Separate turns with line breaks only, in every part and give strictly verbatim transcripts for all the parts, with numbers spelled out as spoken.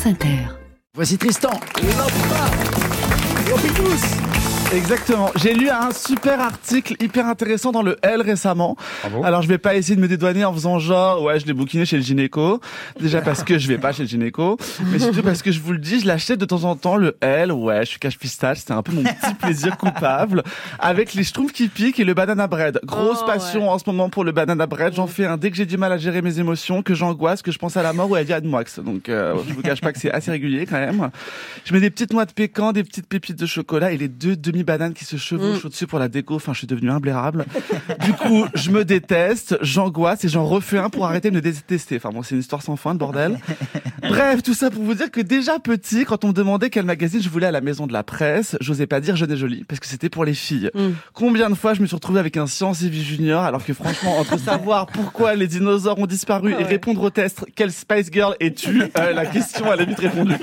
France Inter.
Voici Tristan.
Exactement. J'ai lu un super article hyper intéressant dans le L récemment.
Ah bon?
Alors je vais pas essayer de me dédouaner en faisant genre ouais je l'ai bouquiné chez le gynéco. Déjà parce que je vais pas chez le gynéco, mais surtout parce que je vous le dis, je l'achète de temps en temps le L. Ouais, je suis cache pistache, c'était un peu mon petit plaisir coupable avec les schtroumpfs qui piquent et le banana bread. Grosse
Oh,
passion
ouais.
en ce moment pour le banana bread. J'en fais un dès que j'ai du mal à gérer mes émotions, que j'angoisse, que je pense à la mort ou à Diane Moix. Donc euh, je vous cache pas que c'est assez régulier quand même. Je mets des petites noix de pécan, des petites pépites de chocolat et les deux demi-bananes qui se chevauchent mmh. au-dessus pour la déco. Enfin, je suis devenu imblairable. Du coup, je me déteste, j'angoisse et j'en refais un pour arrêter de me détester. Enfin bon, c'est une histoire sans fin de bordel. Bref, tout ça pour vous dire que déjà petit, quand on me demandait quel magazine je voulais à la maison de la presse, j'osais pas dire Jeune et Jolie parce que c'était pour les filles. Mmh. Combien de fois je me suis retrouvé avec un Science et Vie Junior alors que franchement, entre savoir pourquoi les dinosaures ont disparu
ah ouais.
et répondre au test quelle Spice Girl es-tu, euh, la question elle est vite répondue.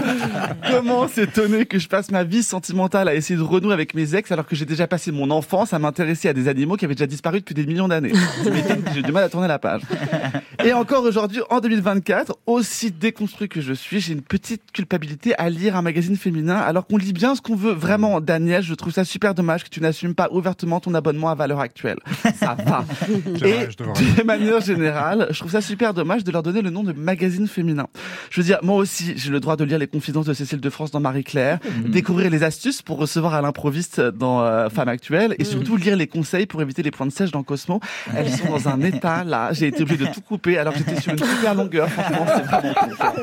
Comment s'étonner que je passe ma vie sentimentale à essayer de renouer avec mes ex alors que j'ai déjà passé mon enfance à m'intéresser à des animaux qui avaient déjà disparu depuis des millions d'années. Tu m'étonnes que j'ai du mal à tourner la page. Et encore aujourd'hui, en deux mille vingt-quatre, aussi déconstruit que je suis, j'ai une petite culpabilité à lire un magazine féminin alors qu'on lit bien ce qu'on veut. Vraiment, Daniel, je trouve ça super dommage que tu n'assumes pas ouvertement ton abonnement à Valeurs Actuelles. Ça va. Et de manière générale, je trouve ça super dommage de leur donner le nom de magazine féminin. Je veux dire, moi aussi, j'ai le droit de lire les confidences de Cécile de France dans Marie-Claire, mmh. découvrir les astuces pour recevoir à l'improviste dans euh, Femme Actuelle et surtout lire les conseils pour éviter les points de sèche dans Cosmo. Elles sont dans un état là, j'ai été obligé de tout couper alors que j'étais sur une super longueur. Franchement, c'est vraiment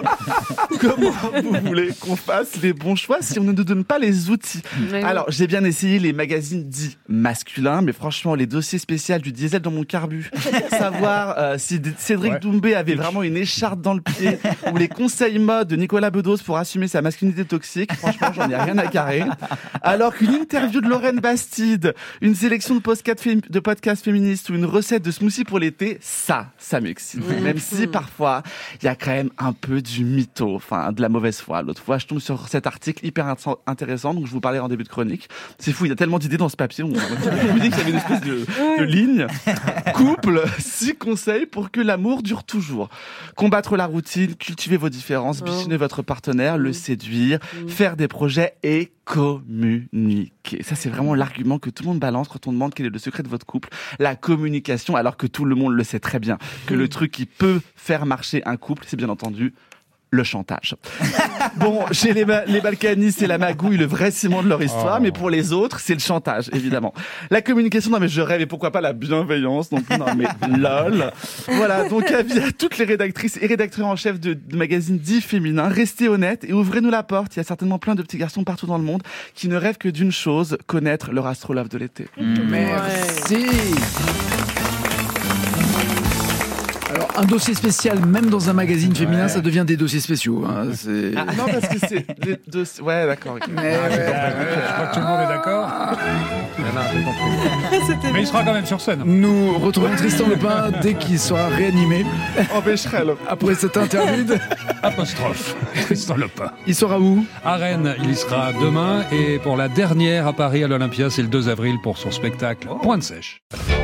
cool. Comment vous voulez qu'on fasse les bons choix si on ne nous donne pas les outils? Mais alors, j'ai bien essayé les magazines dits masculins, mais franchement, les dossiers spéciaux du diesel dans mon carbu, savoir euh, si Cédric ouais. Doumbé avait vraiment une écharpe dans le pied ou les conseils mode de Nicolas Bedos pour assumer sa masculinité toxique, franchement, j'en ai rien à carrer. Alors qu'une interview de Lorraine Bastide, une sélection de podcasts, fém- de podcasts féministes ou une recette de smoothie pour l'été, ça, ça m'excite. Mmh. Même si parfois, il y a quand même un peu du mytho, enfin, de la mauvaise foi. L'autre fois, je tombe sur cet article hyper intéressant, donc je vous parlais en début de chronique. C'est fou, il y a tellement d'idées dans ce papier. On me dit qu'il y avait une espèce de, de ligne. Couple, six conseils pour que l'amour dure toujours. Combattre la routine, cultiver vos différences, bichonner votre partenaire, le séduire, faire des projets et communiquer. Ça, c'est vraiment l'argument que tout le monde balance quand on demande quel est le secret de votre couple. La communication, alors que tout le monde le sait très bien. Que le truc qui peut faire marcher un couple, c'est bien entendu le chantage. Bon, chez les, ba- les Balkany, c'est la magouille, le vrai ciment de leur histoire, oh. mais pour les autres, c'est le chantage, évidemment. La communication, non mais je rêve, et pourquoi pas la bienveillance, donc non mais lol. Voilà, donc avis à toutes les rédactrices et rédacteurs en chef de, de magazines dits féminins, restez honnêtes et ouvrez-nous la porte. Il y a certainement plein de petits garçons partout dans le monde qui ne rêvent que d'une chose, connaître leur astrolabe de l'été.
Mmh. Merci. Ouais. Alors, un dossier spécial, même dans un magazine féminin, ouais. ça devient des dossiers spéciaux. Hein. C'est...
Ah, non, parce que c'est des dossiers... Ouais, d'accord. Okay.
Mais ah, ouais, ouais, je crois que tout le monde est d'accord. Mais il sera quand même sur scène.
Nous retrouvons Tristan Lepin dès qu'il sera réanimé.
En Becherel.
Après cette interlude.
Apostrophe. Tristan Lepin.
Il sera où?
À Rennes, il y sera demain. Et pour la dernière à Paris, à l'Olympia, c'est le deux avril pour son spectacle Point de Sèche.